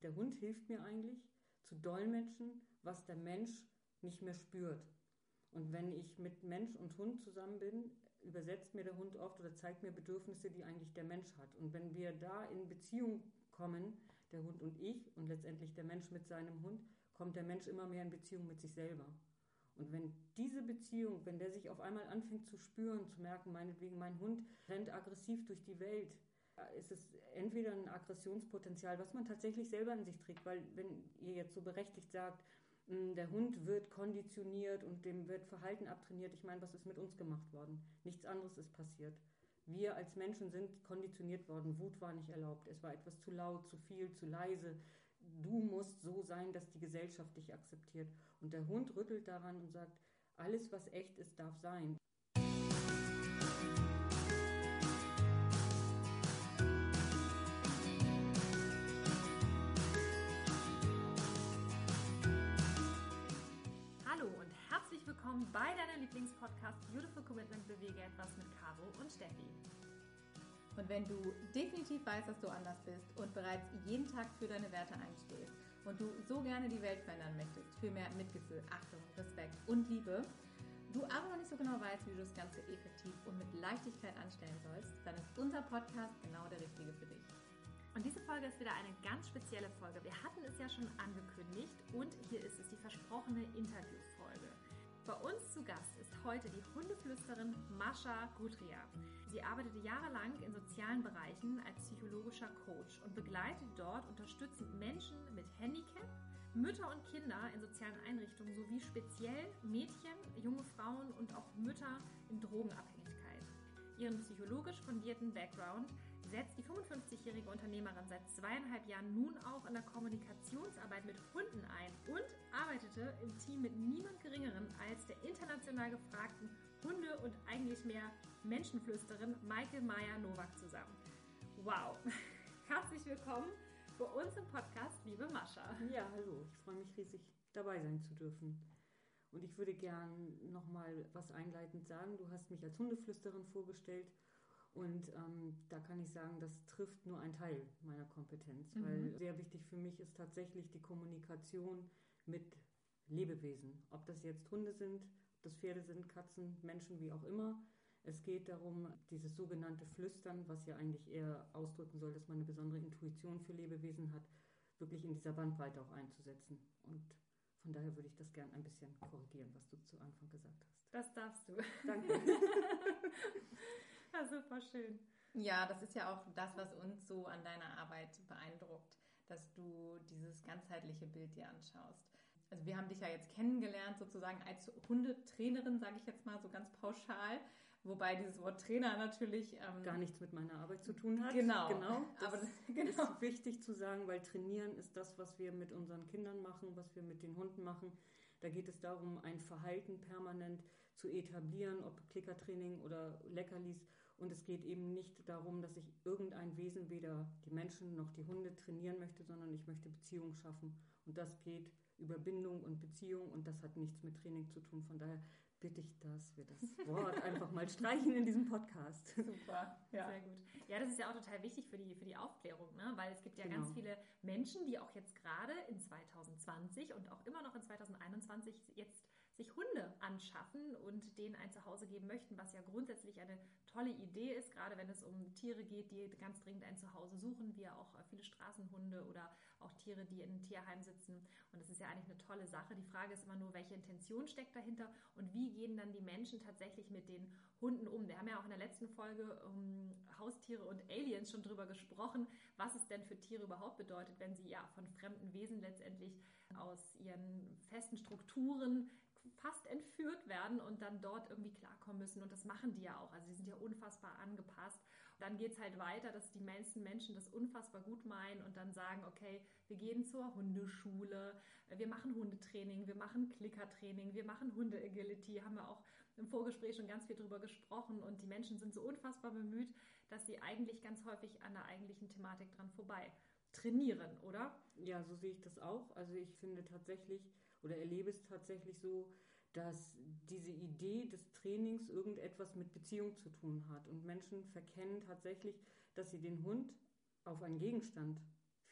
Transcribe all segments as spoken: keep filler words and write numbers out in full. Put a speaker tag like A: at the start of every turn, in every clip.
A: Der Hund hilft mir eigentlich zu dolmetschen, was der Mensch nicht mehr spürt. Und wenn ich mit Mensch und Hund zusammen bin, übersetzt mir der Hund oft oder zeigt mir Bedürfnisse, die eigentlich der Mensch hat. Und wenn wir da in Beziehung kommen, der Hund und ich und letztendlich der Mensch mit seinem Hund, kommt der Mensch immer mehr in Beziehung mit sich selber. Und wenn diese Beziehung, wenn der sich auf einmal anfängt zu spüren, zu merken, meinetwegen mein Hund rennt aggressiv durch die Welt, ist es entweder ein Aggressionspotenzial, was man tatsächlich selber in sich trägt, weil wenn ihr jetzt so berechtigt sagt, der Hund wird konditioniert und dem wird Verhalten abtrainiert. Ich meine, was ist mit uns gemacht worden? Nichts anderes ist passiert. Wir als Menschen sind konditioniert worden. Wut war nicht erlaubt. Es war etwas zu laut, zu viel, zu leise. Du musst so sein, dass die Gesellschaft dich akzeptiert. Und der Hund rüttelt daran und sagt, alles, was echt ist, darf sein.
B: Hallo und herzlich willkommen bei deiner Lieblingspodcast Beautiful Commitment Bewege etwas mit Caro und Steffi.
C: Und wenn du definitiv weißt, dass du anders bist und bereits jeden Tag für deine Werte einstehst und du so gerne die Welt verändern möchtest, für mehr Mitgefühl, Achtung, Respekt und Liebe, du aber noch nicht so genau weißt, wie du das Ganze effektiv und mit Leichtigkeit anstellen sollst, dann ist unser Podcast genau der richtige für dich.
B: Und diese Folge ist wieder eine ganz spezielle Folge. Wir hatten es ja schon angekündigt und hier ist es, die versprochene Interviewfolge. Bei uns zu Gast ist heute die Hundeflüsterin Mascha Gudria. Sie arbeitete jahrelang in sozialen Bereichen als psychologischer Coach und begleitet dort unterstützend Menschen mit Handicap, Mütter und Kinder in sozialen Einrichtungen sowie speziell Mädchen, junge Frauen und auch Mütter in Drogenabhängigkeit. Ihren psychologisch fundierten Background setzt die fünfundfünfzigjährige Unternehmerin seit zweieinhalb Jahren nun auch in der Kommunikationsarbeit mit Hunden ein und arbeitete im Team mit niemand Geringeren als der international gefragten Hunde- und eigentlich mehr Menschenflüsterin Maike Mayer-Nowak zusammen. Wow! Herzlich willkommen bei uns im Podcast, liebe Mascha.
A: Ja, hallo, ich freue mich riesig, dabei sein zu dürfen. Und ich würde gern nochmal was einleitend sagen. Du hast mich als Hundeflüsterin vorgestellt. Und ähm, da kann ich sagen, das trifft nur einen Teil meiner Kompetenz, mhm. weil sehr wichtig für mich ist tatsächlich die Kommunikation mit Lebewesen. Ob das jetzt Hunde sind, ob das Pferde sind, Katzen, Menschen, wie auch immer. Es geht darum, dieses sogenannte Flüstern, was ja eigentlich eher ausdrücken soll, dass man eine besondere Intuition für Lebewesen hat, wirklich in dieser Bandbreite auch einzusetzen. Und von daher würde ich das gern ein bisschen korrigieren, was du zu Anfang gesagt hast.
B: Das darfst du.
A: Danke.
B: Ja, super schön.
C: Ja, das ist ja auch das, was uns so an deiner Arbeit beeindruckt, dass du dieses ganzheitliche Bild dir anschaust. Also wir haben dich ja jetzt kennengelernt sozusagen als Hundetrainerin, sage ich jetzt mal so ganz pauschal, wobei dieses Wort Trainer natürlich ähm,
A: gar nichts mit meiner Arbeit zu tun hat.
C: Genau,
A: genau. Das
C: aber das, genau.
A: ist wichtig zu sagen, weil Trainieren ist das, was wir mit unseren Kindern machen, was wir mit den Hunden machen. Da geht es darum, ein Verhalten permanent zu etablieren, ob Klickertraining oder Leckerlis. Und es geht eben nicht darum, dass ich irgendein Wesen, weder die Menschen noch die Hunde, trainieren möchte, sondern ich möchte Beziehungen schaffen. Und das geht über Bindung und Beziehung und das hat nichts mit Training zu tun. Von daher bitte ich, dass wir das Wort einfach mal streichen in diesem Podcast.
C: Super,
B: ja. Sehr gut. Ja, das ist ja auch total wichtig für die, für die Aufklärung, ne? Weil es gibt ja
A: genau.
B: ganz viele Menschen, die auch jetzt gerade in zwanzig zwanzig und auch immer noch in zwanzig einundzwanzig jetzt sich Hunde anschaffen und denen ein Zuhause geben möchten, was ja grundsätzlich eine tolle Idee ist, gerade wenn es um Tiere geht, die ganz dringend ein Zuhause suchen, wie ja auch viele Straßenhunde oder auch Tiere, die in Tierheimen sitzen. Und das ist ja eigentlich eine tolle Sache. Die Frage ist immer nur, welche Intention steckt dahinter und wie gehen dann die Menschen tatsächlich mit den Hunden um. Wir haben ja auch in der letzten Folge um Haustiere und Aliens schon drüber gesprochen, was es denn für Tiere überhaupt bedeutet, wenn sie ja von fremden Wesen letztendlich aus ihren festen Strukturen fast entführt werden und dann dort irgendwie klarkommen müssen. Und das machen die ja auch. Also die sind ja unfassbar angepasst. Dann geht es halt weiter, dass die meisten Menschen das unfassbar gut meinen und dann sagen, okay, wir gehen zur Hundeschule, wir machen Hundetraining, wir machen Klickertraining, wir machen Hunde-Agility, haben wir auch im Vorgespräch schon ganz viel drüber gesprochen und die Menschen sind so unfassbar bemüht, dass sie eigentlich ganz häufig an der eigentlichen Thematik dran vorbei trainieren, oder?
A: Ja, so sehe ich das auch. Also ich finde tatsächlich oder erlebe es tatsächlich so, dass diese Idee des Trainings irgendetwas mit Beziehung zu tun hat. Und Menschen verkennen tatsächlich, dass sie den Hund auf einen Gegenstand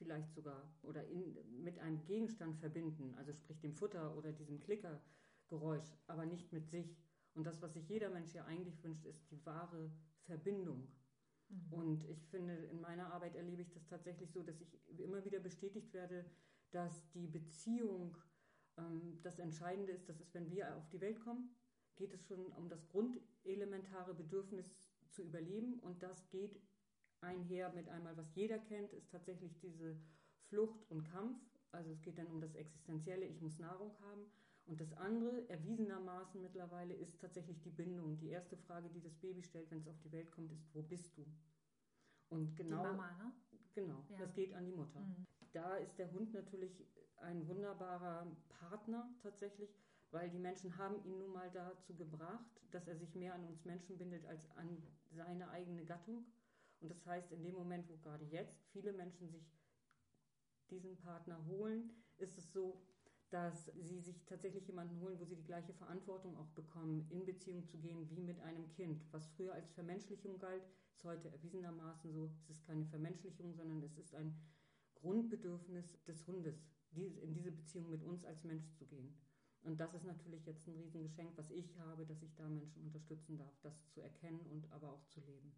A: vielleicht sogar oder in, mit einem Gegenstand verbinden, also sprich dem Futter oder diesem Klickergeräusch, aber nicht mit sich. Und das, was sich jeder Mensch ja eigentlich wünscht, ist die wahre Verbindung. Mhm. Und ich finde, in meiner Arbeit erlebe ich das tatsächlich so, dass ich immer wieder bestätigt werde, dass die Beziehung ähm, das Entscheidende ist. Das ist, wenn wir auf die Welt kommen, geht es schon um das grundelementare Bedürfnis zu überleben. Und das geht einher mit einmal, was jeder kennt, ist tatsächlich diese Flucht und Kampf. Also es geht dann um das Existenzielle, ich muss Nahrung haben. Und das andere, erwiesenermaßen mittlerweile, ist tatsächlich die Bindung. Die erste Frage, die das Baby stellt, wenn es auf die Welt kommt, ist, wo bist du? Und genau,
B: die Mama, ne?
A: Genau,
B: ja.
A: das geht an die Mutter.
B: Mhm.
A: Da ist der Hund natürlich ein wunderbarer Partner tatsächlich, weil die Menschen haben ihn nun mal dazu gebracht, dass er sich mehr an uns Menschen bindet als an seine eigene Gattung. Und das heißt, in dem Moment, wo gerade jetzt viele Menschen sich diesen Partner holen, ist es so, dass sie sich tatsächlich jemanden holen, wo sie die gleiche Verantwortung auch bekommen, in Beziehung zu gehen wie mit einem Kind. Was früher als Vermenschlichung galt, ist heute erwiesenermaßen so, es ist keine Vermenschlichung, sondern es ist ein Grundbedürfnis des Hundes, in diese Beziehung mit uns als Mensch zu gehen. Und das ist natürlich jetzt ein Riesengeschenk, was ich habe, dass ich da Menschen unterstützen darf, das zu erkennen und aber auch zu leben.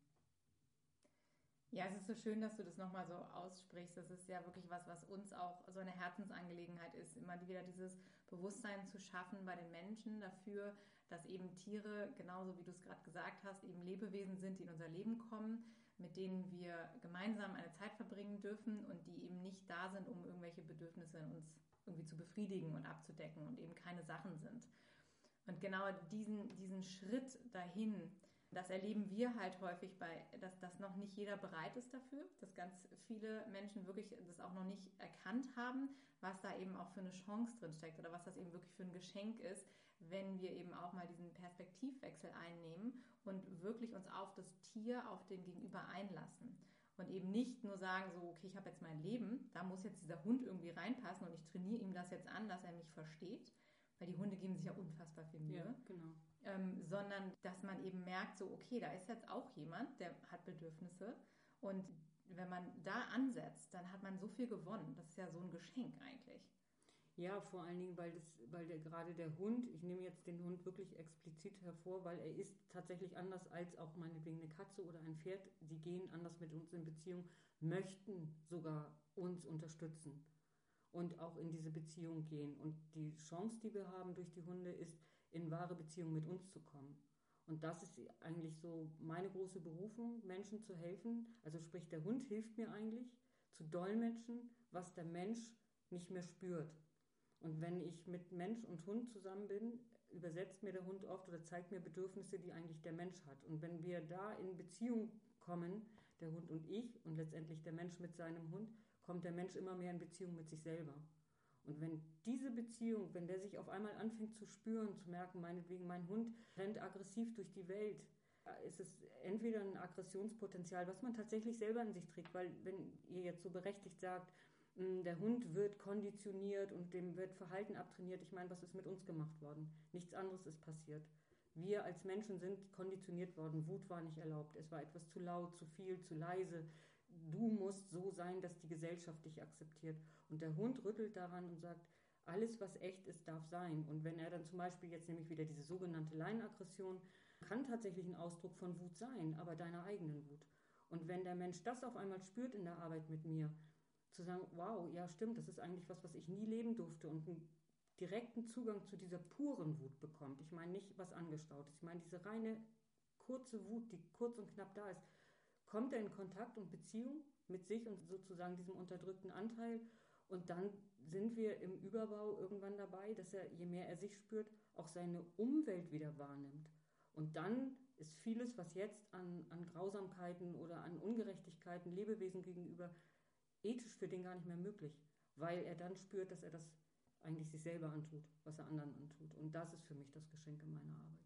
C: Ja, es ist so schön, dass du das nochmal so aussprichst. Das ist ja wirklich was, was uns auch so eine Herzensangelegenheit ist, immer wieder dieses Bewusstsein zu schaffen bei den Menschen dafür, dass eben Tiere, genauso wie du es gerade gesagt hast, eben Lebewesen sind, die in unser Leben kommen, mit denen wir gemeinsam eine Zeit verbringen dürfen und die eben nicht da sind, um irgendwelche Bedürfnisse in uns irgendwie zu befriedigen und abzudecken und eben keine Sachen sind. Und genau diesen, diesen Schritt dahin, das erleben wir halt häufig, bei, dass, dass noch nicht jeder bereit ist dafür, dass ganz viele Menschen wirklich das auch noch nicht erkannt haben, was da eben auch für eine Chance drin steckt oder was das eben wirklich für ein Geschenk ist, wenn wir eben auch mal diesen Perspektivwechsel einnehmen und wirklich uns auf das Tier, auf den Gegenüber einlassen. Und eben nicht nur sagen, so, okay, ich habe jetzt mein Leben, da muss jetzt dieser Hund irgendwie reinpassen und ich trainiere ihm das jetzt an, dass er mich versteht, weil die Hunde geben sich ja unfassbar viel Mühe.
A: Ja, genau.
C: Ähm, sondern dass man eben merkt, so, okay, da ist jetzt auch jemand, der hat Bedürfnisse und wenn man da ansetzt, dann hat man so viel gewonnen. Das ist ja so ein Geschenk eigentlich.
A: Ja, vor allen Dingen, weil, das, weil der, gerade der Hund, ich nehme jetzt den Hund wirklich explizit hervor, weil er ist tatsächlich anders als auch meinetwegen eine Katze oder ein Pferd. Die gehen anders mit uns in Beziehung, möchten sogar uns unterstützen und auch in diese Beziehung gehen. Und die Chance, die wir haben durch die Hunde, ist, in wahre Beziehung mit uns zu kommen. Und das ist eigentlich so meine große Berufung, Menschen zu helfen. Also sprich, der Hund hilft mir eigentlich zu dolmetschen, was der Mensch nicht mehr spürt. Und wenn ich mit Mensch und Hund zusammen bin, übersetzt mir der Hund oft oder zeigt mir Bedürfnisse, die eigentlich der Mensch hat. Und wenn wir da in Beziehung kommen, der Hund und ich und letztendlich der Mensch mit seinem Hund, kommt der Mensch immer mehr in Beziehung mit sich selber. Und wenn diese Beziehung, wenn der sich auf einmal anfängt zu spüren, zu merken, meinetwegen mein Hund rennt aggressiv durch die Welt, ist es entweder ein Aggressionspotenzial, was man tatsächlich selber in sich trägt, weil wenn ihr jetzt so berechtigt sagt, der Hund wird konditioniert und dem wird Verhalten abtrainiert, ich meine, was ist mit uns gemacht worden? Nichts anderes ist passiert. Wir als Menschen sind konditioniert worden, Wut war nicht erlaubt, es war etwas zu laut, zu viel, zu leise. Du musst so sein, dass die Gesellschaft dich akzeptiert. Und der Hund rüttelt daran und sagt, alles, was echt ist, darf sein. Und wenn er dann zum Beispiel jetzt nämlich wieder diese sogenannte Leinenaggression, kann tatsächlich ein Ausdruck von Wut sein, aber deiner eigenen Wut. Und wenn der Mensch das auf einmal spürt in der Arbeit mit mir, zu sagen, wow, ja stimmt, das ist eigentlich was, was ich nie leben durfte und einen direkten Zugang zu dieser puren Wut bekommt. Ich meine nicht was Angestautes, ich meine diese reine kurze Wut, die kurz und knapp da ist, kommt er in Kontakt und Beziehung mit sich und sozusagen diesem unterdrückten Anteil und dann sind wir im Überbau irgendwann dabei, dass er, je mehr er sich spürt, auch seine Umwelt wieder wahrnimmt. Und dann ist vieles, was jetzt an, an Grausamkeiten oder an Ungerechtigkeiten Lebewesen gegenüber ethisch für den gar nicht mehr möglich, weil er dann spürt, dass er das eigentlich sich selber antut, was er anderen antut. Und das ist für mich das Geschenk in meiner Arbeit.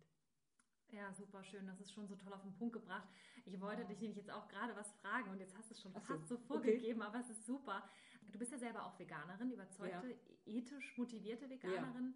B: Ja, super schön. Das ist schon so toll auf den Punkt gebracht. Ich wollte dich nämlich jetzt auch gerade was fragen und jetzt hast du es schon
A: Ach so,
B: fast so vorgegeben,
A: okay.
B: aber es ist super. Du bist ja selber auch Veganerin, überzeugte,
A: ja.
B: ethisch motivierte Veganerin.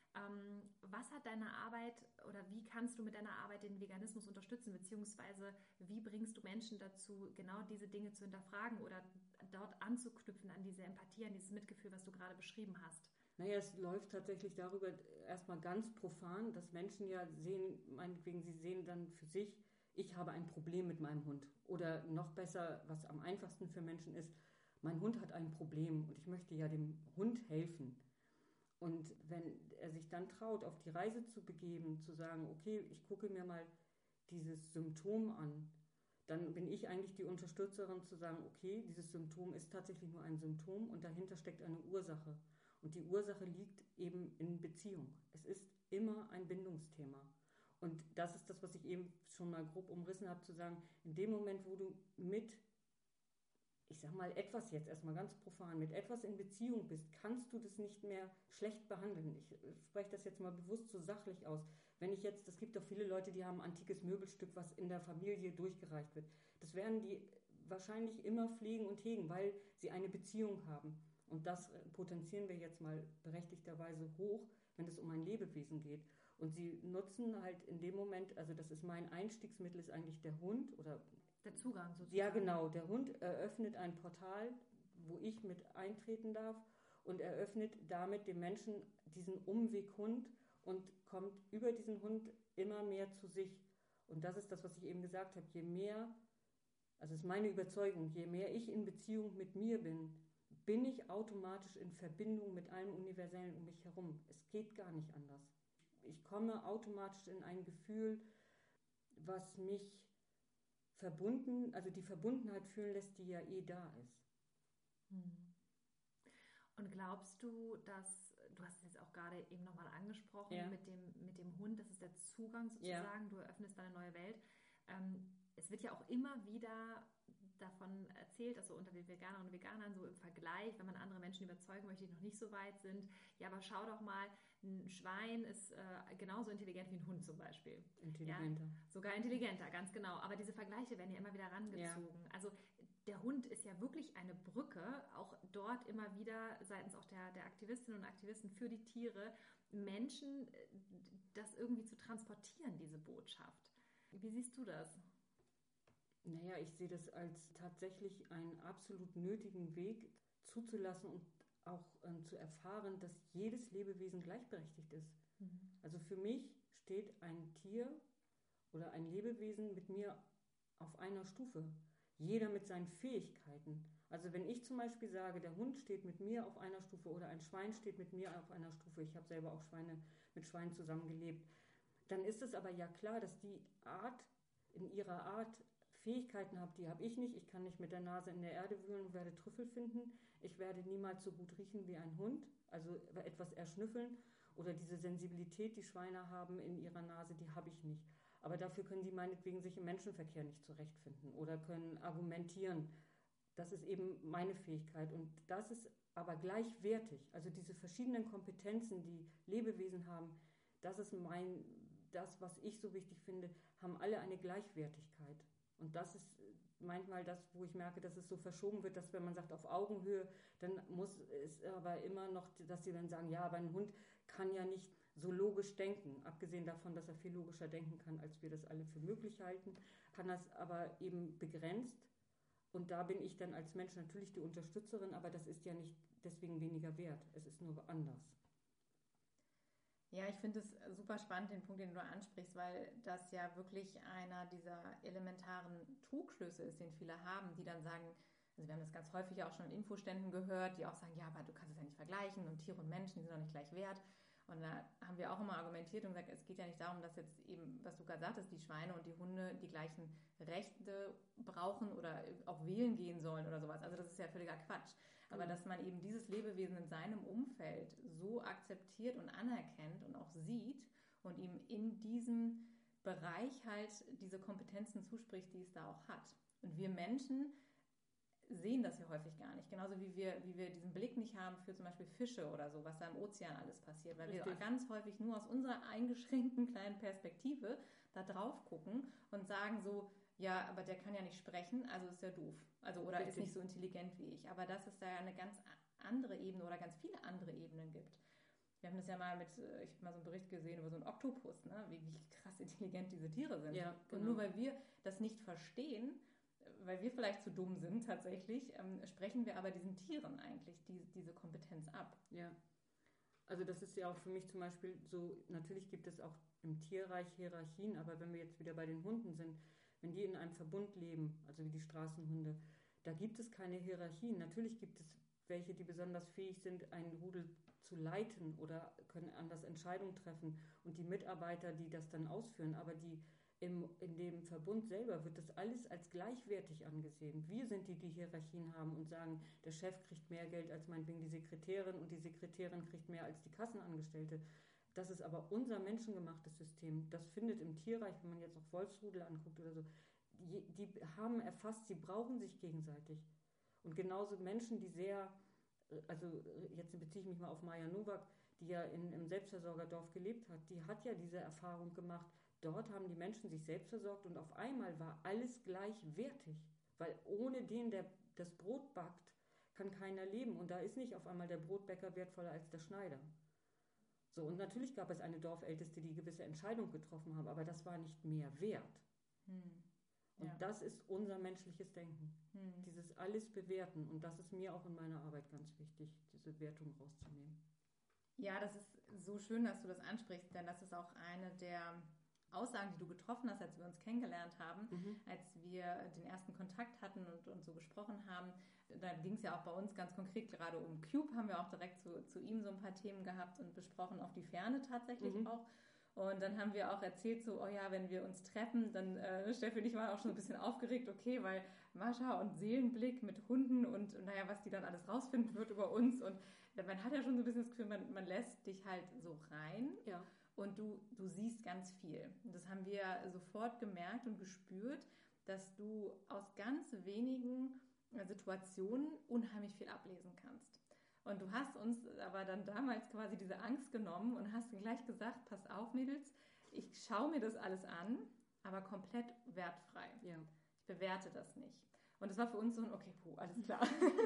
B: Ähm, was hat deine Arbeit oder wie kannst du mit deiner Arbeit den Veganismus unterstützen, beziehungsweise wie bringst du Menschen dazu, genau diese Dinge zu hinterfragen oder dort anzuknüpfen an diese Empathie, an dieses Mitgefühl, was du gerade beschrieben hast?
A: Naja, es läuft tatsächlich darüber erstmal ganz profan, dass Menschen ja sehen, meinetwegen, sie sehen dann für sich, ich habe ein Problem mit meinem Hund. Oder noch besser, was am einfachsten für Menschen ist, mein Hund hat ein Problem und ich möchte ja dem Hund helfen. Und wenn er sich dann traut, auf die Reise zu begeben, zu sagen, okay, ich gucke mir mal dieses Symptom an, dann bin ich eigentlich die Unterstützerin zu sagen, okay, dieses Symptom ist tatsächlich nur ein Symptom und dahinter steckt eine Ursache. Und die Ursache liegt eben in Beziehung. Es ist immer ein Bindungsthema. Und das ist das, was ich eben schon mal grob umrissen habe, zu sagen, in dem Moment, wo du mit, ich sag mal, etwas jetzt erstmal ganz profan, mit etwas in Beziehung bist, kannst du das nicht mehr schlecht behandeln. Ich spreche das jetzt mal bewusst so sachlich aus. Wenn ich jetzt, es gibt doch viele Leute, die haben ein antikes Möbelstück, was in der Familie durchgereicht wird. Das werden die wahrscheinlich immer pflegen und hegen, weil sie eine Beziehung haben. Und das potenzieren wir jetzt mal berechtigterweise hoch, wenn es um ein Lebewesen geht. Und sie nutzen halt in dem Moment, also das ist mein Einstiegsmittel, ist eigentlich der Hund oder
B: der Zugang sozusagen.
A: Ja, genau. Der Hund eröffnet ein Portal, wo ich mit eintreten darf und eröffnet damit dem Menschen diesen Umweg Hund und kommt über diesen Hund immer mehr zu sich. Und das ist das, was ich eben gesagt habe. Je mehr, also ist meine Überzeugung, je mehr ich in Beziehung mit mir bin, bin ich automatisch in Verbindung mit allem Universellen um mich herum. Es geht gar nicht anders. Ich komme automatisch in ein Gefühl, was mich verbunden, also die Verbundenheit fühlen lässt, die ja eh da ist.
B: Und glaubst du, dass, du hast es jetzt auch gerade eben nochmal angesprochen,
A: ja.
B: mit dem, mit dem Hund, das ist der Zugang sozusagen, ja. Du eröffnest eine neue Welt. Ähm, es wird ja auch immer wieder davon erzählt, also unter den Veganern und Veganern so im Vergleich, wenn man andere Menschen überzeugen möchte, die noch nicht so weit sind. Ja, aber schau doch mal, ein Schwein ist äh, genauso intelligent wie ein Hund zum Beispiel.
A: Intelligenter.
B: Ja, sogar intelligenter, ganz genau. Aber diese Vergleiche werden ja immer wieder rangezogen. Ja. Also der Hund ist ja wirklich eine Brücke, auch dort immer wieder seitens auch der, der Aktivistinnen und Aktivisten für die Tiere, Menschen das irgendwie zu transportieren, diese Botschaft. Wie siehst du das?
A: Naja, ich sehe das als tatsächlich einen absolut nötigen Weg zuzulassen und auch ähm, zu erfahren, dass jedes Lebewesen gleichberechtigt ist. Mhm. Also für mich steht ein Tier oder ein Lebewesen mit mir auf einer Stufe. Jeder mit seinen Fähigkeiten. Also wenn ich zum Beispiel sage, der Hund steht mit mir auf einer Stufe oder ein Schwein steht mit mir auf einer Stufe, ich habe selber auch Schweine mit Schweinen zusammengelebt, dann ist es aber ja klar, dass die Art in ihrer Art Fähigkeiten habe, die habe ich nicht. Ich kann nicht mit der Nase in der Erde wühlen und werde Trüffel finden. Ich werde niemals so gut riechen wie ein Hund, also etwas erschnüffeln. Oder diese Sensibilität, die Schweine haben in ihrer Nase, die habe ich nicht. Aber dafür können sie meinetwegen sich im Menschenverkehr nicht zurechtfinden oder können argumentieren. Das ist eben meine Fähigkeit. Und das ist aber gleichwertig. Also diese verschiedenen Kompetenzen, die Lebewesen haben, das ist mein, das, was ich so wichtig finde, haben alle eine Gleichwertigkeit. Und das ist manchmal das, wo ich merke, dass es so verschoben wird, dass wenn man sagt auf Augenhöhe, dann muss es aber immer noch, dass sie dann sagen, ja, aber ein Hund kann ja nicht so logisch denken. Abgesehen davon, dass er viel logischer denken kann, als wir das alle für möglich halten, kann das aber eben begrenzt. Und da bin ich dann als Mensch natürlich die Unterstützerin, aber das ist ja nicht deswegen weniger wert. Es ist nur anders.
C: Ja, ich finde es super spannend, den Punkt, den du ansprichst, weil das ja wirklich einer dieser elementaren Trugschlüsse ist, den viele haben, die dann sagen, also wir haben das ganz häufig auch schon in Infoständen gehört, die auch sagen, ja, aber du kannst es ja nicht vergleichen und Tiere und Menschen, die sind doch nicht gleich wert. Und da haben wir auch immer argumentiert und gesagt, es geht ja nicht darum, dass jetzt eben, was du gerade sagtest, die Schweine und die Hunde die gleichen Rechte brauchen oder auch wählen gehen sollen oder sowas. Also das ist ja völliger Quatsch. Aber dass man eben dieses Lebewesen in seinem Umfeld so akzeptiert und anerkennt und auch sieht und ihm in diesem Bereich halt diese Kompetenzen zuspricht, die es da auch hat. Und wir Menschen sehen das ja häufig gar nicht. Genauso wie wir, wie wir diesen Blick nicht haben für zum Beispiel Fische oder so, was da im Ozean alles passiert. Weil Richtig. wir ganz häufig nur aus unserer eingeschränkten kleinen Perspektive da drauf gucken und sagen so, ja, aber der kann ja nicht sprechen, also ist er doof. Also oder Richtig. ist nicht so intelligent wie ich. Aber dass es da eine ganz andere Ebene oder ganz viele andere Ebenen gibt. wir haben das ja mal mit, äh, ich habe mal so einen Bericht gesehen über so einen Oktopus, ne? wie, wie krass intelligent diese Tiere sind.
A: Ja,
C: Und
A: genau.
C: nur weil wir das nicht verstehen, weil wir vielleicht zu dumm sind tatsächlich, ähm, sprechen wir aber diesen Tieren eigentlich die, diese Kompetenz ab.
A: Ja, also das ist ja auch für mich zum Beispiel so, natürlich gibt es auch im Tierreich Hierarchien, aber wenn wir jetzt wieder bei den Hunden sind, wenn die in einem Verbund leben, also wie die Straßenhunde, da gibt es keine Hierarchien. Natürlich gibt es welche, die besonders fähig sind, einen Rudel zu leiten oder können anders Entscheidungen treffen und die Mitarbeiter, die das dann ausführen, aber die im, in dem Verbund selber wird das alles als gleichwertig angesehen. Wir sind die, die Hierarchien haben und sagen, der Chef kriegt mehr Geld als meinetwegen die Sekretärin und die Sekretärin kriegt mehr als die Kassenangestellte. Das ist aber unser menschengemachtes System. Das findet im Tierreich, wenn man jetzt auch Wolfsrudel anguckt oder so, die, die haben erfasst, sie brauchen sich gegenseitig. Und genauso Menschen, die sehr, also jetzt beziehe ich mich mal auf Maja Nowak, die ja in, im Selbstversorgerdorf gelebt hat, die hat ja diese Erfahrung gemacht. Dort haben die Menschen sich selbst versorgt und auf einmal war alles gleichwertig. Weil ohne den, der das Brot backt, kann keiner leben. Und da ist nicht auf einmal der Brotbäcker wertvoller als der Schneider. So, und natürlich gab es eine Dorfälteste, die gewisse Entscheidungen getroffen haben, aber das war nicht mehr wert.
C: Hm.
A: Und
C: Ja.
A: das ist unser menschliches Denken.
C: Hm.
A: Dieses alles bewerten. Und das ist mir auch in meiner Arbeit ganz wichtig, diese Wertung rauszunehmen.
C: Ja, das ist so schön, dass du das ansprichst, denn das ist auch eine der Aussagen, die du getroffen hast, als wir uns kennengelernt haben,
A: Mhm.
C: als wir den ersten Kontakt hatten und, und so gesprochen haben. Da ging es ja auch bei uns ganz konkret gerade um Cube, haben wir auch direkt zu, zu ihm so ein paar Themen gehabt und besprochen, auf die Ferne tatsächlich
A: Mhm.
C: auch. Und dann haben wir auch erzählt, so, oh ja, wenn wir uns treffen, dann, äh, Steffi und ich waren auch schon ein bisschen aufgeregt, okay, weil Mascha und Seelenblick mit Hunden und, naja, was die dann alles rausfinden wird über uns. Und man hat ja schon so ein bisschen das Gefühl, man, man lässt dich halt so rein.
A: Ja.
C: Und du, du siehst ganz viel. Und das haben wir sofort gemerkt und gespürt, dass du aus ganz wenigen Situationen unheimlich viel ablesen kannst. Und du hast uns aber dann damals quasi diese Angst genommen und hast gleich gesagt, passt auf, Mädels, ich schaue mir das alles an, aber komplett wertfrei.
A: Ja.
C: Ich bewerte das nicht. Und das war für uns so ein, okay, puh, alles klar.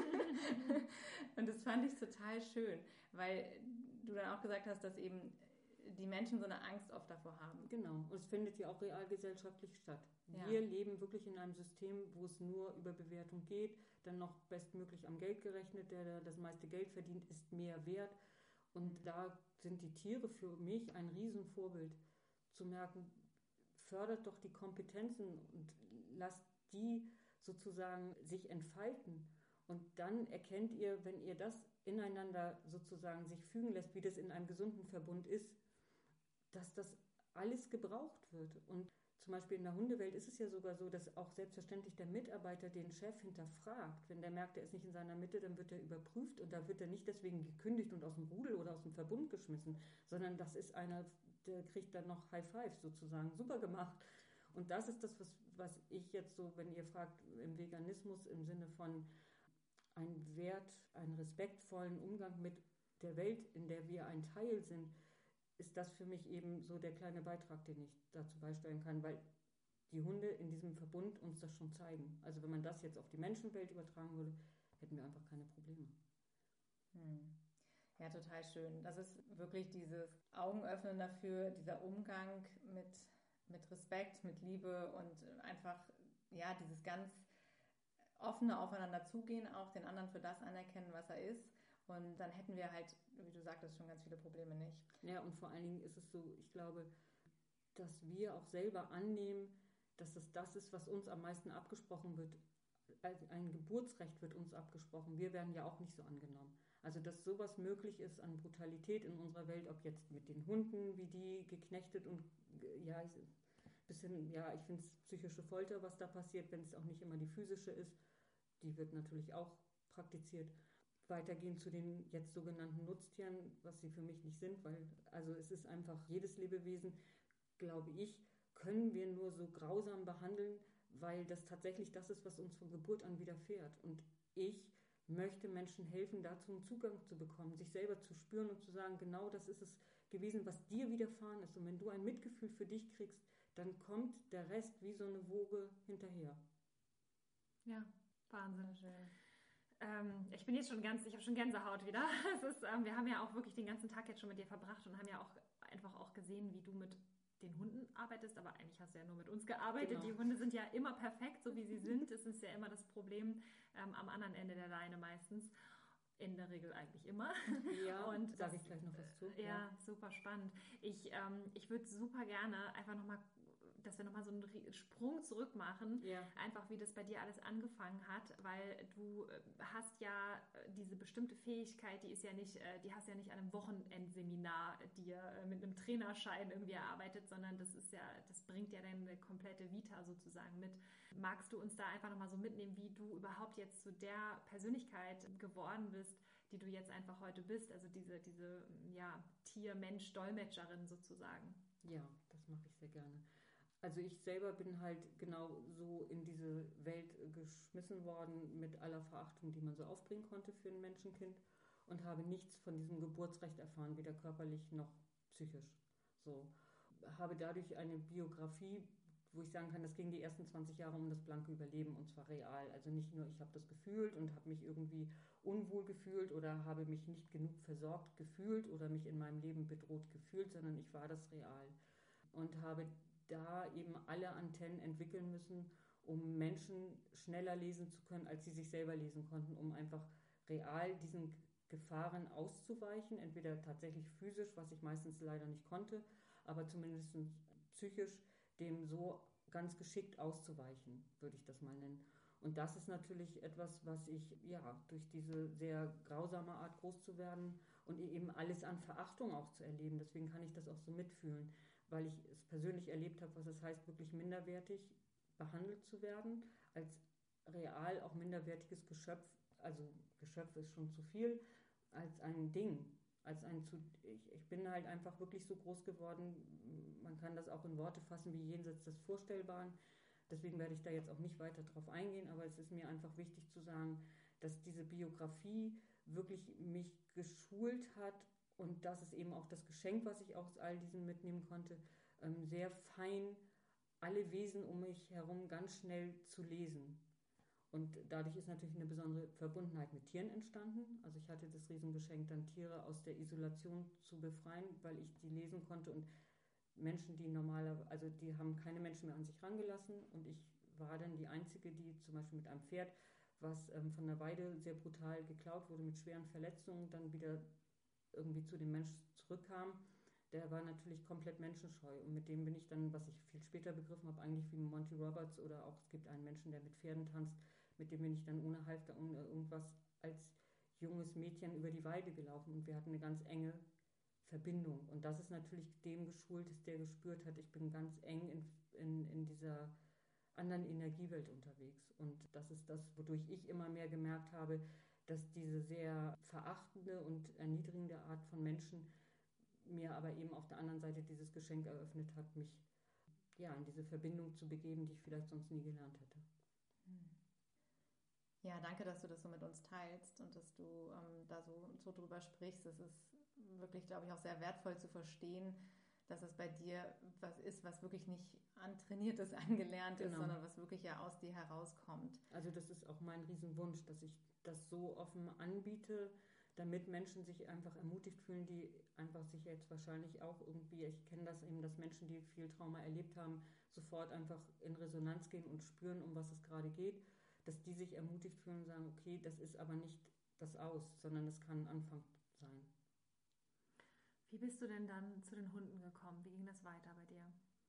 C: Und das fand ich total schön, weil du dann auch gesagt hast, dass eben die Menschen so eine Angst oft davor haben.
A: Genau. Und es findet ja auch realgesellschaftlich statt.
C: Ja.
A: Wir leben wirklich in einem System, wo es nur über Bewertung geht, dann noch bestmöglich am Geld gerechnet, der, der das meiste Geld verdient, ist mehr wert. Und da sind die Tiere für mich ein Riesenvorbild, zu merken, fördert doch die Kompetenzen und lasst die sozusagen sich entfalten. Und dann erkennt ihr, wenn ihr das ineinander sozusagen sich fügen lässt, wie das in einem gesunden Verbund ist, dass das alles gebraucht wird. Und zum Beispiel in der Hundewelt ist es ja sogar so, dass auch selbstverständlich der Mitarbeiter den Chef hinterfragt. Wenn der merkt, er ist nicht in seiner Mitte, dann wird er überprüft und da wird er nicht deswegen gekündigt und aus dem Rudel oder aus dem Verbund geschmissen, sondern das ist einer, der kriegt dann noch High Five sozusagen. Super gemacht. Und das ist das, was, was ich jetzt so, wenn ihr fragt, im Veganismus im Sinne von ein Wert, einen respektvollen Umgang mit der Welt, in der wir ein Teil sind, ist das für mich eben so der kleine Beitrag, den ich dazu beisteuern kann, weil die Hunde in diesem Verbund uns das schon zeigen. Also wenn man das jetzt auf die Menschenwelt übertragen würde, hätten wir einfach keine Probleme.
C: Hm. Ja, total schön. Das ist wirklich dieses Augenöffnen dafür, dieser Umgang mit, mit Respekt, mit Liebe und einfach, ja, dieses ganz offene Aufeinander zugehen, auch den anderen für das anerkennen, was er ist. Und dann hätten wir halt, wie du sagtest, schon ganz viele Probleme nicht.
A: Ja, und vor allen Dingen ist es so, ich glaube, dass wir auch selber annehmen, dass es das ist, was uns am meisten abgesprochen wird. Ein Geburtsrecht wird uns abgesprochen. Wir werden ja auch nicht so angenommen. Also, dass sowas möglich ist an Brutalität in unserer Welt, ob jetzt mit den Hunden, wie die geknechtet und, ja, ein bisschen, ja, ich finde es psychische Folter, was da passiert, wenn es auch nicht immer die physische ist. Die wird natürlich auch praktiziert. Weitergehen zu den jetzt sogenannten Nutztieren, was sie für mich nicht sind, weil also es ist einfach jedes Lebewesen, glaube ich, können wir nur so grausam behandeln, weil das tatsächlich das ist, was uns von Geburt an widerfährt. Und ich möchte Menschen helfen, dazu einen Zugang zu bekommen, sich selber zu spüren und zu sagen, genau das ist es gewesen, was dir widerfahren ist. Und wenn du ein Mitgefühl für dich kriegst, dann kommt der Rest wie so eine Woge hinterher.
B: Ja, Wahnsinn. Schön. Ähm, ich bin jetzt schon ganz, ich habe schon Gänsehaut wieder. Es ist, ähm, wir haben ja auch wirklich den ganzen Tag jetzt schon mit dir verbracht und haben ja auch einfach auch gesehen, wie du mit den Hunden arbeitest, aber eigentlich hast du ja nur mit uns gearbeitet.
A: Genau.
B: Die Hunde sind ja immer perfekt, so wie sie sind. Es ist ja immer das Problem ähm, am anderen Ende der Leine meistens. In der Regel eigentlich immer.
A: Ja,
B: und
A: sage ich gleich noch was zu.
B: Ja, ja. Super spannend. Ich, ähm, ich würde super gerne einfach nochmal, dass wir nochmal so einen Sprung zurück machen,
A: Ja.
B: einfach wie das bei dir alles angefangen hat, weil du hast ja diese bestimmte Fähigkeit, die ist ja nicht, die hast ja nicht an einem Wochenendseminar dir mit einem Trainerschein irgendwie erarbeitet, sondern das ist ja, das bringt ja deine komplette Vita sozusagen mit. Magst du uns da einfach nochmal so mitnehmen, wie du überhaupt jetzt zu der Persönlichkeit geworden bist, die du jetzt einfach heute bist, also diese, diese ja, Tier-Mensch-Dolmetscherin sozusagen?
A: Ja, das mache ich sehr gerne. Also ich selber bin halt genau so in diese Welt geschmissen worden mit aller Verachtung, die man so aufbringen konnte für ein Menschenkind und habe nichts von diesem Geburtsrecht erfahren, weder körperlich noch psychisch. So. Habe dadurch eine Biografie, wo ich sagen kann, das ging die ersten zwanzig Jahre um das blanke Überleben und zwar real. Also nicht nur, ich habe das gefühlt und habe mich irgendwie unwohl gefühlt oder habe mich nicht genug versorgt gefühlt oder mich in meinem Leben bedroht gefühlt, sondern ich war das real und habe da eben alle Antennen entwickeln müssen, um Menschen schneller lesen zu können, als sie sich selber lesen konnten, um einfach real diesen Gefahren auszuweichen, entweder tatsächlich physisch, was ich meistens leider nicht konnte, aber zumindest psychisch dem so ganz geschickt auszuweichen, würde ich das mal nennen. Und das ist natürlich etwas, was ich, ja, durch diese sehr grausame Art groß zu werden und eben alles an Verachtung auch zu erleben, deswegen kann ich das auch so mitfühlen, weil ich es persönlich erlebt habe, was es heißt, wirklich minderwertig behandelt zu werden, als real auch minderwertiges Geschöpf, also Geschöpf ist schon zu viel, als ein Ding, als ein zu, ich, ich bin halt einfach wirklich so groß geworden, man kann das auch in Worte fassen wie jenseits des Vorstellbaren, deswegen werde ich da jetzt auch nicht weiter drauf eingehen, aber es ist mir einfach wichtig zu sagen, dass diese Biografie wirklich mich geschult hat und das ist eben auch das Geschenk, was ich aus all diesem mitnehmen konnte, ähm, sehr fein alle Wesen um mich herum ganz schnell zu lesen. Und dadurch ist natürlich eine besondere Verbundenheit mit Tieren entstanden. Also ich hatte das Riesengeschenk, dann Tiere aus der Isolation zu befreien, weil ich die lesen konnte und Menschen, die normalerweise, also die haben keine Menschen mehr an sich rangelassen und ich war dann die Einzige, die zum Beispiel mit einem Pferd, was ähm, von der Weide sehr brutal geklaut wurde mit schweren Verletzungen, dann wieder irgendwie zu dem Menschen zurückkam, der war natürlich komplett menschenscheu und mit dem bin ich dann, was ich viel später begriffen habe, eigentlich wie Monty Roberts oder auch es gibt einen Menschen, der mit Pferden tanzt, mit dem bin ich dann ohne Halfter, ohne irgendwas als junges Mädchen über die Weide gelaufen und wir hatten eine ganz enge Verbindung und das ist natürlich dem geschult, dass der gespürt hat, ich bin ganz eng in, in, in dieser anderen Energiewelt unterwegs und das ist das, wodurch ich immer mehr gemerkt habe, dass diese sehr verachtende und erniedrigende Art von Menschen mir aber eben auf der anderen Seite dieses Geschenk eröffnet hat, mich ja, in diese Verbindung zu begeben, die ich vielleicht sonst nie gelernt hätte.
C: Ja, danke, dass du das so mit uns teilst und dass du ähm, da so, so drüber sprichst. Es ist wirklich, glaube ich, auch sehr wertvoll zu verstehen, dass es bei dir was ist, was wirklich nicht antrainiertes, angelernt ist, genau. sondern was wirklich ja aus dir herauskommt.
A: Also das ist auch mein Riesenwunsch, dass ich das so offen anbiete, damit Menschen sich einfach ermutigt fühlen, die einfach sich jetzt wahrscheinlich auch irgendwie, ich kenne das eben, dass Menschen, die viel Trauma erlebt haben, sofort einfach in Resonanz gehen und spüren, um was es gerade geht, dass die sich ermutigt fühlen und sagen, okay, das ist aber nicht das Aus, sondern es kann ein Anfang sein.
B: Wie bist du denn dann zu den Hunden gekommen? Wie ging das weiter bei dir?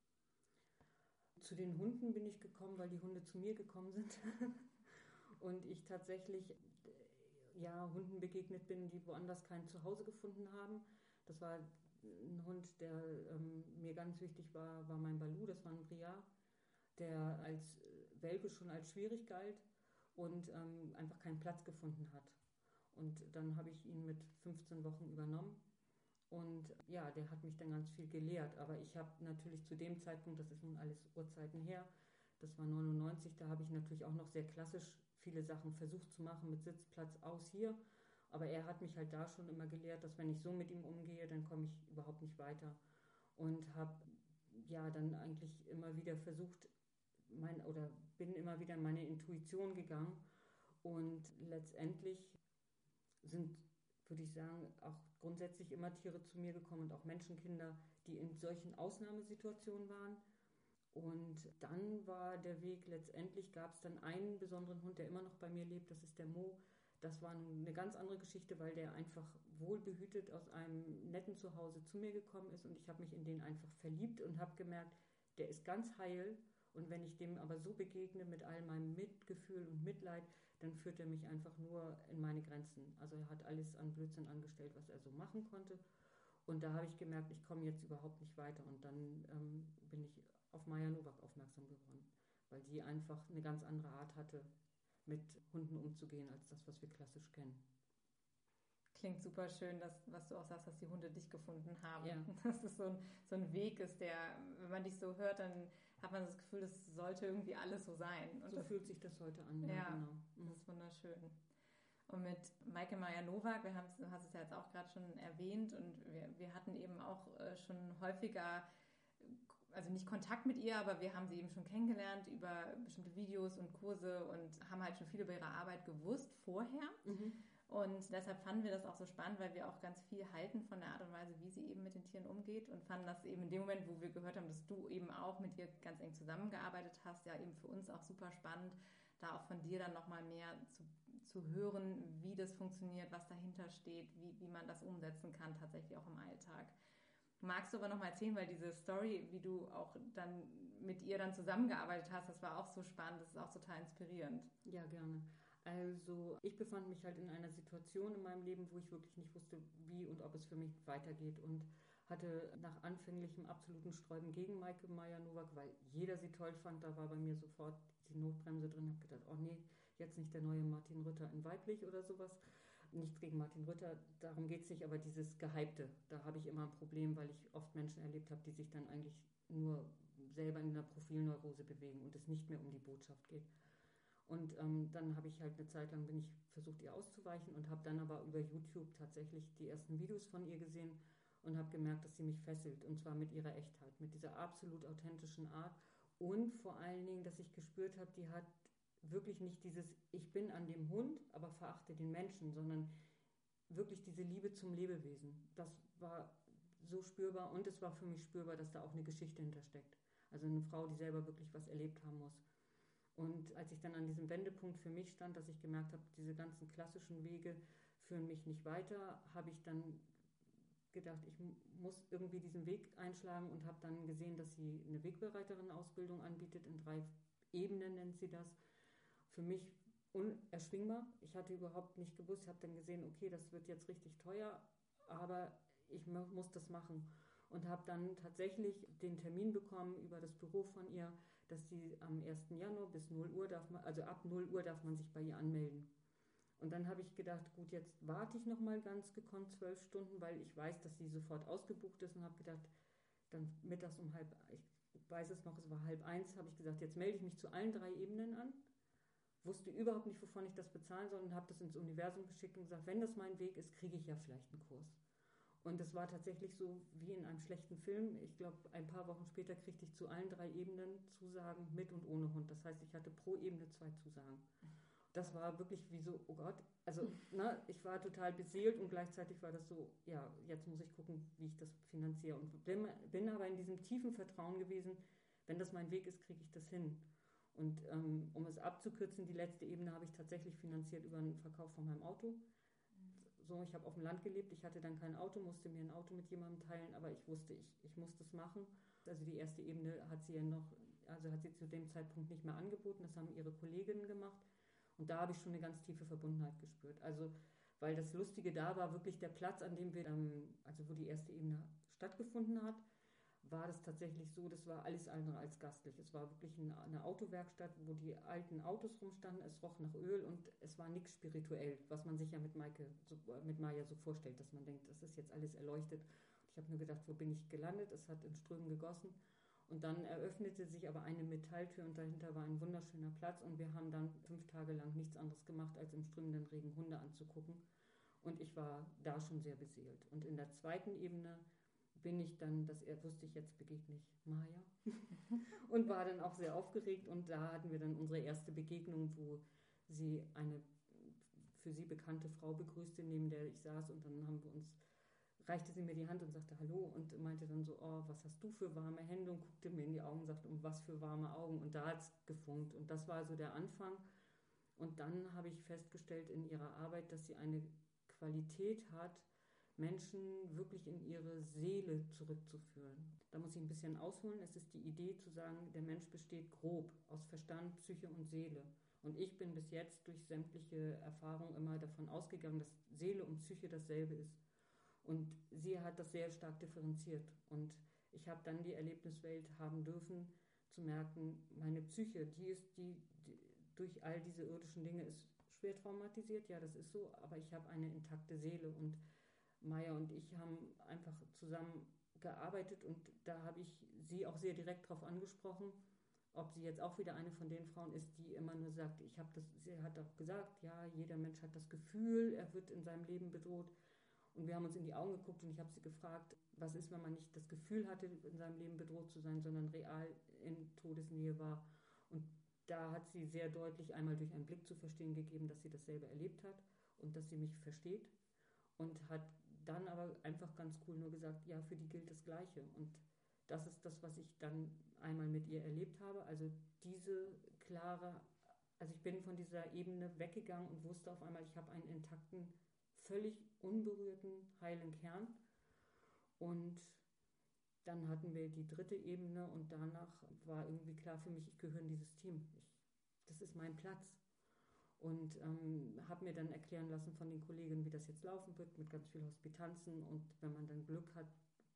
A: Zu den Hunden bin ich gekommen, weil die Hunde zu mir gekommen sind und ich tatsächlich ja, Hunden begegnet bin, die woanders kein Zuhause gefunden haben. Das war ein Hund, der ähm, mir ganz wichtig war, war mein Baloo, das war ein Briar, der als Welpe schon als schwierig galt und ähm, einfach keinen Platz gefunden hat. Und dann habe ich ihn mit fünfzehn Wochen übernommen und ja, der hat mich dann ganz viel gelehrt. Aber ich habe natürlich zu dem Zeitpunkt, das ist nun alles Urzeiten her, das war neunundneunzig, da habe ich natürlich auch noch sehr klassisch viele Sachen versucht zu machen mit Sitzplatz aus hier, aber er hat mich halt da schon immer gelehrt, dass wenn ich so mit ihm umgehe, dann komme ich überhaupt nicht weiter und habe ja dann eigentlich immer wieder versucht, mein, oder bin immer wieder in meine Intuition gegangen Und letztendlich sind, würde ich sagen, auch grundsätzlich immer Tiere zu mir gekommen und auch Menschenkinder, die in solchen Ausnahmesituationen waren. Und dann war der Weg, letztendlich gab es dann einen besonderen Hund, der immer noch bei mir lebt, das ist der Mo. Das war eine ganz andere Geschichte, weil der einfach wohlbehütet aus einem netten Zuhause zu mir gekommen ist und ich habe mich in den einfach verliebt und habe gemerkt, der ist ganz heil und wenn ich dem aber so begegne mit all meinem Mitgefühl und Mitleid, dann führt er mich einfach nur in meine Grenzen. Also er hat alles an Blödsinn angestellt, was er so machen konnte und da habe ich gemerkt, ich komme jetzt überhaupt nicht weiter und dann ähm, bin ich auf Maja Nowak aufmerksam geworden, weil die einfach eine ganz andere Art hatte, mit Hunden umzugehen, als das, was wir klassisch kennen.
C: Klingt super schön, dass, was du auch sagst, dass die Hunde dich gefunden haben.
A: Ja.
C: Dass es so ein, so ein Weg ist, der, wenn man dich so hört, dann hat man das Gefühl, das sollte irgendwie alles so sein. Und
A: so
C: das,
A: fühlt sich das heute an,
C: ja,
A: ja, genau. Mhm.
C: Das ist wunderschön. Und mit Maike Maja Nowak, wir haben, du hast es ja jetzt auch gerade schon erwähnt und wir, wir hatten eben auch schon häufiger, also nicht Kontakt mit ihr, aber wir haben sie eben schon kennengelernt über bestimmte Videos und Kurse und haben halt schon viel über ihre Arbeit gewusst vorher.
A: Mhm.
C: Und deshalb fanden wir das auch so spannend, weil wir auch ganz viel halten von der Art und Weise, wie sie eben mit den Tieren umgeht und fanden das eben in dem Moment, wo wir gehört haben, dass du eben auch mit ihr ganz eng zusammengearbeitet hast, ja eben für uns auch super spannend, da auch von dir dann nochmal mehr zu, zu hören, wie das funktioniert, was dahinter steht, wie, wie man das umsetzen kann, tatsächlich auch im Alltag. Magst du aber nochmal erzählen, weil diese Story, wie du auch dann mit ihr dann zusammengearbeitet hast, das war auch so spannend, das ist auch total inspirierend.
A: Ja, gerne. Also ich befand mich halt in einer Situation in meinem Leben, wo ich wirklich nicht wusste, wie und ob es für mich weitergeht und hatte nach anfänglichem absoluten Sträuben gegen Maike Maja Nowak, weil jeder sie toll fand, da war bei mir sofort die Notbremse drin, habe gedacht, oh nee, jetzt nicht der neue Martin Rütter in weiblich oder sowas. Nichts gegen Martin Rütter, darum geht es nicht, aber dieses Gehypte, da habe ich immer ein Problem, weil ich oft Menschen erlebt habe, die sich dann eigentlich nur selber in einer Profilneurose bewegen und es nicht mehr um die Botschaft geht. Und ähm, dann habe ich halt eine Zeit lang bin ich versucht, ihr auszuweichen und habe dann aber über YouTube tatsächlich die ersten Videos von ihr gesehen und habe gemerkt, dass sie mich fesselt und zwar mit ihrer Echtheit, mit dieser absolut authentischen Art und vor allen Dingen, dass ich gespürt habe, die hat wirklich nicht dieses ich bin an dem Hund, aber verachte den Menschen, sondern wirklich diese Liebe zum Lebewesen. Das war so spürbar und es war für mich spürbar, dass da auch eine Geschichte hintersteckt. Also eine Frau, die selber wirklich was erlebt haben muss. Und als ich dann an diesem Wendepunkt für mich stand, dass ich gemerkt habe, diese ganzen klassischen Wege führen mich nicht weiter, habe ich dann gedacht, ich muss irgendwie diesen Weg einschlagen und habe dann gesehen, dass sie eine Wegbereiterin-Ausbildung anbietet. In drei Ebenen nennt sie das. Für mich unerschwingbar. Ich hatte überhaupt nicht gewusst. Ich habe dann gesehen, okay, das wird jetzt richtig teuer, aber ich muss das machen. Und habe dann tatsächlich den Termin bekommen über das Büro von ihr, dass sie am ersten Januar bis null Uhr darf man, also ab null Uhr darf man sich bei ihr anmelden. Und dann habe ich gedacht, gut, jetzt warte ich nochmal ganz gekonnt zwölf Stunden, weil ich weiß, dass sie sofort ausgebucht ist und habe gedacht, dann mittags um halb, ich weiß es noch, es war halb eins, habe ich gesagt, jetzt melde ich mich zu allen drei Ebenen an. Wusste überhaupt nicht, wovon ich das bezahlen soll und habe das ins Universum geschickt und gesagt, wenn das mein Weg ist, kriege ich ja vielleicht einen Kurs. Und es war tatsächlich so wie in einem schlechten Film. Ich glaube, ein paar Wochen später kriegte ich zu allen drei Ebenen Zusagen mit und ohne Hund. Das heißt, ich hatte pro Ebene zwei Zusagen. Das war wirklich wie so, oh Gott, also ne, ich war total beseelt und gleichzeitig war das so, ja, jetzt muss ich gucken, wie ich das finanziere. Und bin, bin aber in diesem tiefen Vertrauen gewesen, wenn das mein Weg ist, kriege ich das hin. Und ähm, um es abzukürzen, die letzte Ebene habe ich tatsächlich finanziert über einen Verkauf von meinem Auto. So, ich habe auf dem Land gelebt, ich hatte dann kein Auto, musste mir ein Auto mit jemandem teilen, aber ich wusste, ich, ich muss das machen. Also die erste Ebene hat sie ja noch, also hat sie zu dem Zeitpunkt nicht mehr angeboten, das haben ihre Kolleginnen gemacht. Und da habe ich schon eine ganz tiefe Verbundenheit gespürt. Also, weil das Lustige da war, wirklich der Platz, an dem wir, ähm, also wo die erste Ebene stattgefunden hat, war das tatsächlich so, das war alles andere als gastlich. Es war wirklich eine, eine Autowerkstatt, wo die alten Autos rumstanden, es roch nach Öl und es war nichts spirituell, was man sich ja mit Maike, so, mit Maja so vorstellt, dass man denkt, das ist jetzt alles erleuchtet. Ich habe nur gedacht, wo bin ich gelandet? Es hat in Strömen gegossen. Und dann eröffnete sich aber eine Metalltür und dahinter war ein wunderschöner Platz und wir haben dann fünf Tage lang nichts anderes gemacht, als im strömenden Regen Hunde anzugucken. Und ich war da schon sehr beseelt. Und in der zweiten Ebene bin ich dann, das wusste ich, jetzt begegne ich Maja und war dann auch sehr aufgeregt und da hatten wir dann unsere erste Begegnung, wo sie eine für sie bekannte Frau begrüßte, neben der ich saß, und dann haben wir uns, reichte sie mir die Hand und sagte Hallo und meinte dann so, oh, was hast du für warme Hände, und guckte mir in die Augen und sagte, um was für warme Augen, und da hat es gefunkt, und das war so der Anfang. Und dann habe ich festgestellt in ihrer Arbeit, dass sie eine Qualität hat, Menschen wirklich in ihre Seele zurückzuführen. Da muss ich ein bisschen ausholen. Es ist die Idee zu sagen, der Mensch besteht grob aus Verstand, Psyche und Seele. Und ich bin bis jetzt durch sämtliche Erfahrungen immer davon ausgegangen, dass Seele und Psyche dasselbe ist. Und sie hat das sehr stark differenziert. Und ich habe dann die Erlebniswelt haben dürfen, zu merken, meine Psyche, die ist die, die durch all diese irdischen Dinge ist schwer traumatisiert, ja, das ist so, aber ich habe eine intakte Seele, und Maya und ich haben einfach zusammen gearbeitet, und da habe ich sie auch sehr direkt darauf angesprochen, ob sie jetzt auch wieder eine von den Frauen ist, die immer nur sagt, ich habe das, sie hat auch gesagt, ja, jeder Mensch hat das Gefühl, er wird in seinem Leben bedroht, und wir haben uns in die Augen geguckt und ich habe sie gefragt, was ist, wenn man nicht das Gefühl hatte, in seinem Leben bedroht zu sein, sondern real in Todesnähe war. Und da hat sie sehr deutlich einmal durch einen Blick zu verstehen gegeben, dass sie dasselbe erlebt hat und dass sie mich versteht, und hat dann aber einfach ganz cool nur gesagt, ja, für die gilt das Gleiche. Und das ist das, was ich dann einmal mit ihr erlebt habe. Also diese klare, also ich bin von dieser Ebene weggegangen und wusste auf einmal, ich habe einen intakten, völlig unberührten, heilen Kern. Und dann hatten wir die dritte Ebene, und danach war irgendwie klar für mich, ich gehöre in dieses Team. Ich, das ist mein Platz. Und ähm, habe mir dann erklären lassen von den Kollegen, wie das jetzt laufen wird, mit ganz viel Hospitanzen. Und wenn man dann Glück hat,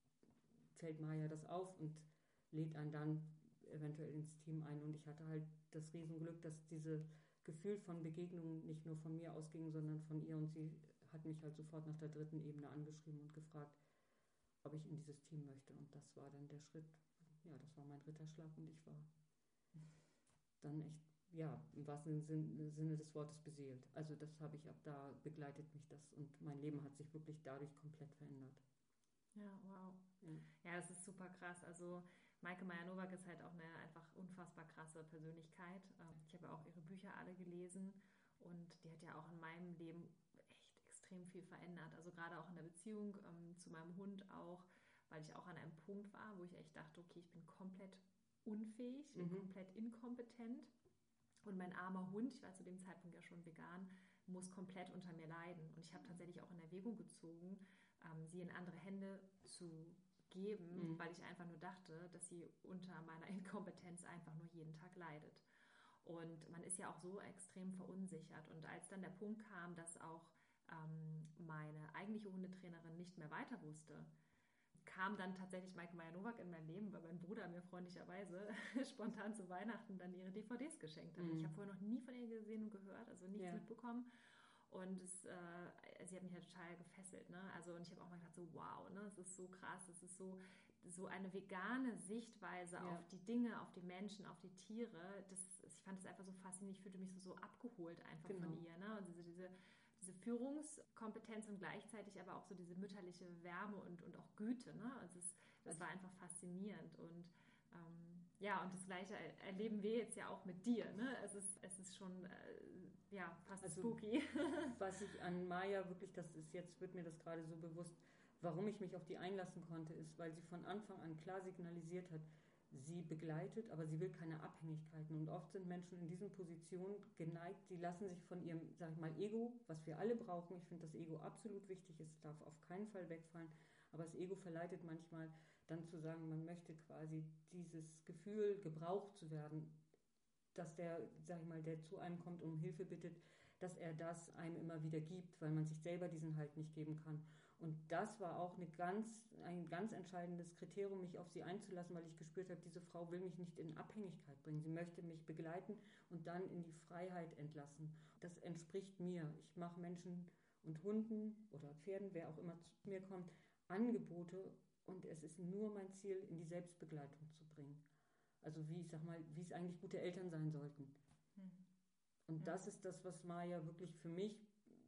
A: fällt Maya das auf und lädt einen dann eventuell ins Team ein. Und ich hatte halt das Riesenglück, dass dieses Gefühl von Begegnung nicht nur von mir ausging, sondern von ihr. Und sie hat mich halt sofort nach der dritten Ebene angeschrieben und gefragt, ob ich in dieses Team möchte. Und das war dann der Schritt. Ja, das war mein Ritterschlag, und ich war dann echt, ja, im wahrsten Sinne des Wortes beseelt. Also das habe ich, ab da begleitet mich das, und mein Leben hat sich wirklich dadurch komplett verändert.
B: Ja, wow.
A: Ja,
B: ja das ist super krass. Also Maike Mayer-Nowak ist halt auch eine einfach unfassbar krasse Persönlichkeit. Ich habe auch ihre Bücher alle gelesen, und die hat ja auch in meinem Leben echt extrem viel verändert. Also gerade auch in der Beziehung ähm, zu meinem Hund auch, weil ich auch an einem Punkt war, wo ich echt dachte, okay, ich bin komplett unfähig, ich bin
A: mhm.
B: komplett inkompetent. Und mein armer Hund, ich war zu dem Zeitpunkt ja schon vegan, muss komplett unter mir leiden. Und ich habe tatsächlich auch in Erwägung gezogen, ähm, sie in andere Hände zu geben, mhm. weil ich einfach nur dachte, dass sie unter meiner Inkompetenz einfach nur jeden Tag leidet. Und man ist ja auch so extrem verunsichert. Und als dann der Punkt kam, dass auch ähm, meine eigentliche Hundetrainerin nicht mehr weiter wusste, kam dann tatsächlich Maike Mayer-Nowak in mein Leben, weil mein Bruder mir freundlicherweise spontan zu Weihnachten dann ihre D V Ds geschenkt hat. Mhm. Ich habe vorher noch nie von ihr gesehen und gehört, also nichts ja. mitbekommen. Und es, äh, sie hat mich ja total gefesselt. Ne? Also, und ich habe auch mal gedacht, so wow, ne? Es ist so krass, es ist so, so eine vegane Sichtweise ja. auf die Dinge, auf die Menschen, auf die Tiere. Das, ich fand das einfach so faszinierend, ich fühlte mich so, so abgeholt einfach genau. von ihr. Ne? Und diese, diese diese Führungskompetenz und gleichzeitig aber auch so diese mütterliche Wärme und, und auch Güte. Ne? Also es, das war einfach faszinierend. Und ähm, ja, und das Gleiche erleben wir jetzt ja auch mit dir. Ne? Es ist, es ist schon äh, ja, fast also, spooky.
A: Was ich an Maya wirklich, das ist jetzt, wird mir das gerade so bewusst, warum ich mich auf die einlassen konnte, ist, weil sie von Anfang an klar signalisiert hat, sie begleitet, aber sie will keine Abhängigkeiten. Und oft sind Menschen in diesen Positionen geneigt, die lassen sich von ihrem, sag ich mal, Ego, was wir alle brauchen, ich finde das Ego absolut wichtig, es darf auf keinen Fall wegfallen, aber das Ego verleitet manchmal dann zu sagen, man möchte quasi dieses Gefühl, gebraucht zu werden, dass der, sag ich mal, der zu einem kommt und um Hilfe bittet, dass er das einem immer wieder gibt, weil man sich selber diesen Halt nicht geben kann. Und das war auch eine ganz, ein ganz entscheidendes Kriterium, mich auf sie einzulassen, weil ich gespürt habe, diese Frau will mich nicht in Abhängigkeit bringen. Sie möchte mich begleiten und dann in die Freiheit entlassen. Das entspricht mir. Ich mache Menschen und Hunden oder Pferden, wer auch immer zu mir kommt, Angebote, und es ist nur mein Ziel, in die Selbstbegleitung zu bringen. Also wie, ich sag mal, wie es eigentlich gute Eltern sein sollten. Hm. Und ja. das ist das, was Maya wirklich für mich.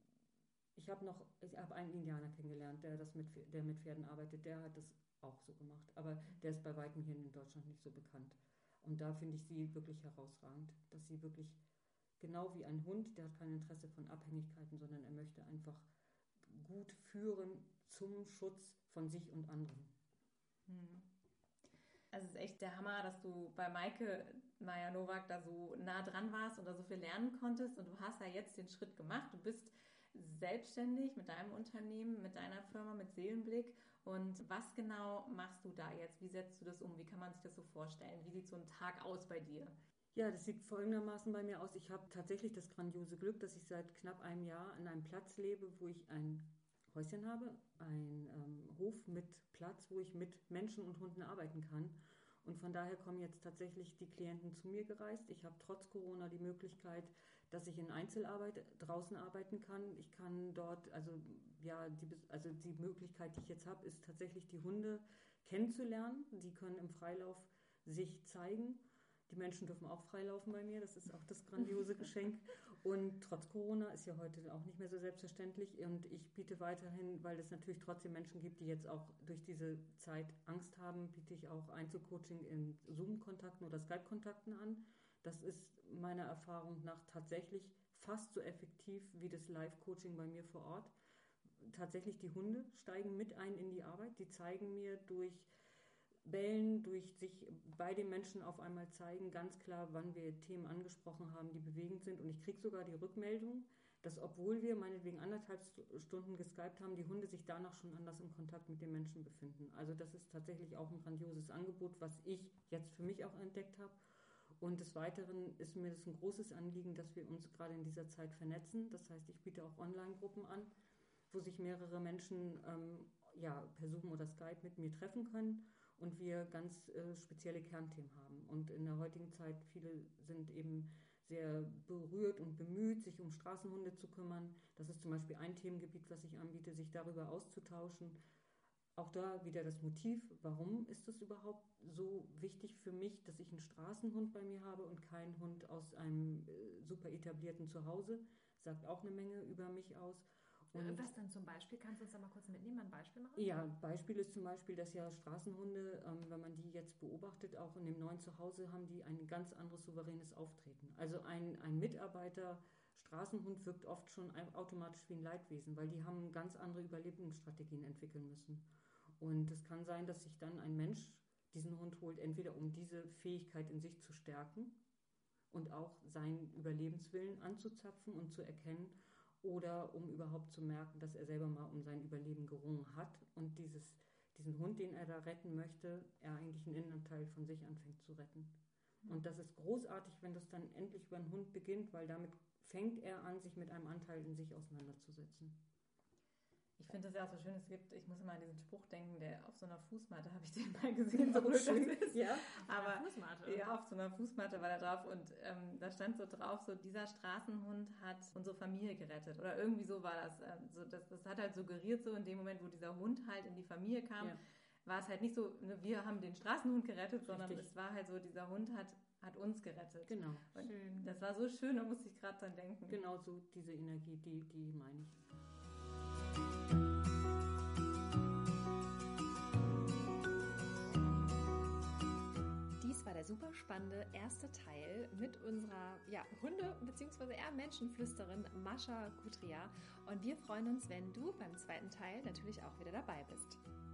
A: Ich habe noch, ich habe einen Indianer kennengelernt, der das mit, der mit Pferden arbeitet, der hat das auch so gemacht, aber der ist bei weitem hier in Deutschland nicht so bekannt. Und da finde ich sie wirklich herausragend, dass sie wirklich genau wie ein Hund, der hat kein Interesse von Abhängigkeiten, sondern er möchte einfach gut führen zum Schutz von sich und anderen.
C: Hm. Also es ist echt der Hammer, dass du bei Maike Mayer-Nowak da so nah dran warst und da so viel lernen konntest. Und du hast ja jetzt den Schritt gemacht. Du bist selbstständig mit deinem Unternehmen, mit deiner Firma, mit Seelenblick. Und was genau machst du da jetzt? Wie setzt du das um? Wie kann man sich das so vorstellen? Wie sieht so ein Tag aus bei dir?
A: Ja, das sieht folgendermaßen bei mir aus. Ich habe tatsächlich das grandiose Glück, dass ich seit knapp einem Jahr an einem Platz lebe, wo ich ein Häuschen habe, ein ähm, Hof mit Platz, wo ich mit Menschen und Hunden arbeiten kann. Und von daher kommen jetzt tatsächlich die Klienten zu mir gereist. Ich habe trotz Corona die Möglichkeit, dass ich in Einzelarbeit draußen arbeiten kann. Ich kann dort, also ja, die, also die Möglichkeit, die ich jetzt habe, ist tatsächlich die Hunde kennenzulernen. Die können im Freilauf sich zeigen. Die Menschen dürfen auch freilaufen bei mir, das ist auch das grandiose Geschenk. Und trotz Corona ist ja heute auch nicht mehr so selbstverständlich. Und ich biete weiterhin, weil es natürlich trotzdem Menschen gibt, die jetzt auch durch diese Zeit Angst haben, biete ich auch Einzelcoaching in Zoom-Kontakten oder Skype-Kontakten an. Das ist meiner Erfahrung nach tatsächlich fast so effektiv wie das Live-Coaching bei mir vor Ort. Tatsächlich die Hunde steigen mit ein in die Arbeit, die zeigen mir durch Bellen, durch sich bei den Menschen auf einmal zeigen, ganz klar, wann wir Themen angesprochen haben, die bewegend sind. Und ich kriege sogar die Rückmeldung, dass obwohl wir meinetwegen anderthalb Stunden geskypt haben, die Hunde sich danach schon anders im Kontakt mit den Menschen befinden. Also das ist tatsächlich auch ein grandioses Angebot, was ich jetzt für mich auch entdeckt habe. Und des Weiteren ist mir das ein großes Anliegen, dass wir uns gerade in dieser Zeit vernetzen. Das heißt, ich biete auch Online-Gruppen an, wo sich mehrere Menschen ähm, ja, per Zoom oder Skype mit mir treffen können und wir ganz äh, spezielle Kernthemen haben. Und in der heutigen Zeit, viele sind eben sehr berührt und bemüht, sich um Straßenhunde zu kümmern. Das ist zum Beispiel ein Themengebiet, was ich anbiete, sich darüber auszutauschen. Auch da wieder das Motiv, warum ist es überhaupt so wichtig für mich, dass ich einen Straßenhund bei mir habe und keinen Hund aus einem äh, super etablierten Zuhause. Sagt auch eine Menge über mich aus.
B: Und was dann zum Beispiel? Kannst du uns da mal kurz mitnehmen, ein Beispiel machen?
A: Ja, Beispiel ist zum Beispiel, dass ja Straßenhunde, ähm, wenn man die jetzt beobachtet, auch in dem neuen Zuhause haben die ein ganz anderes souveränes Auftreten. Also ein, ein Mitarbeiter Straßenhund wirkt oft schon automatisch wie ein Leidwesen, weil die haben ganz andere Überlebensstrategien entwickeln müssen. Und es kann sein, dass sich dann ein Mensch diesen Hund holt, entweder um diese Fähigkeit in sich zu stärken und auch seinen Überlebenswillen anzuzapfen und zu erkennen, oder um überhaupt zu merken, dass er selber mal um sein Überleben gerungen hat und dieses, diesen Hund, den er da retten möchte, er eigentlich einen Innenteil von sich anfängt zu retten. Mhm. Und das ist großartig, wenn das dann endlich über einen Hund beginnt, weil damit fängt er an, sich mit einem Anteil in sich auseinanderzusetzen.
C: Ich finde das ja auch so schön, es gibt, ich muss immer an diesen Spruch denken, der auf so einer Fußmatte, habe ich den mal gesehen, so blöd das ist.
B: Ja,
C: aber
B: auf Fußmatte.
C: Ja, auf so einer Fußmatte war da drauf und ähm, da stand so drauf, so dieser Straßenhund hat unsere Familie gerettet oder irgendwie so war das. Ähm, so, das, das hat halt suggeriert so in dem Moment, wo dieser Hund halt in die Familie kam, ja. War es halt nicht so, ne, wir haben den Straßenhund gerettet, sondern Richtig. Es war halt so, dieser Hund hat, hat uns gerettet.
A: Genau.
C: Und schön. Das war so schön, da musste ich gerade dran denken.
A: Genau so diese Energie, die, die meine ich.
B: Dies war der super spannende erste Teil mit unserer ja, Hunde- bzw. eher Menschenflüsterin Mascha Kutria. Und wir freuen uns, wenn du beim zweiten Teil natürlich auch wieder dabei bist.